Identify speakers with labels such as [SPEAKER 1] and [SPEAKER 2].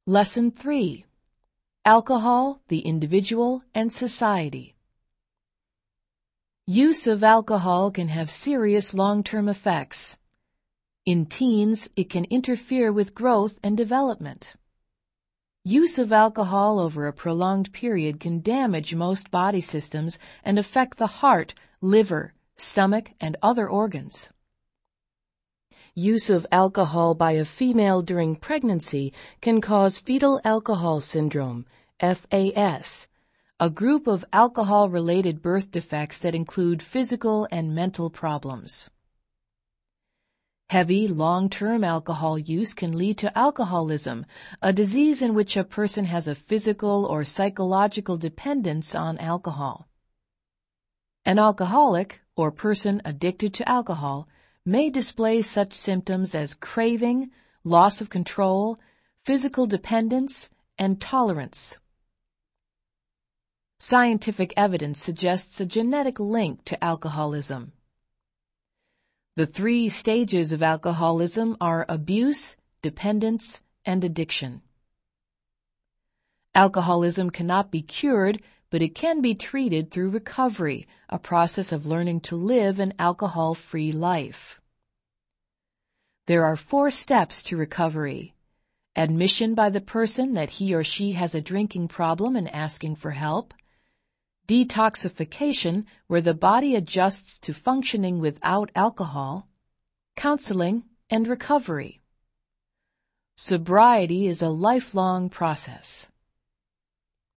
[SPEAKER 1] Lesson 3. Alcohol, the Individual and Society. Use of alcohol can have serious long-term effects. In teens, it can interfere with growth and development. Use of alcohol over a prolonged period can damage most body systems and affect the heart, liver, stomach, and other organs. Use of alcohol by a female during pregnancy can cause fetal alcohol syndrome, FAS, a group of alcohol-related birth defects that include physical and mental problems. Heavy, long-term alcohol use can lead to alcoholism, a disease in which a person has a physical or psychological dependence on alcohol. An alcoholic, or person addicted to alcohol, may display such symptoms as craving, loss of control, physical dependence, and tolerance. Scientific evidence suggests a genetic link to alcoholism. The 3 stages of alcoholism are abuse, dependence, and addiction. Alcoholism cannot be cured, but it can be treated through recovery, a process of learning to live an alcohol-free life. There are 4 steps to recovery: admission by the person that he or she has a drinking problem and asking for help; detoxification, where the body adjusts to functioning without alcohol; counseling; and recovery. Sobriety is a lifelong process.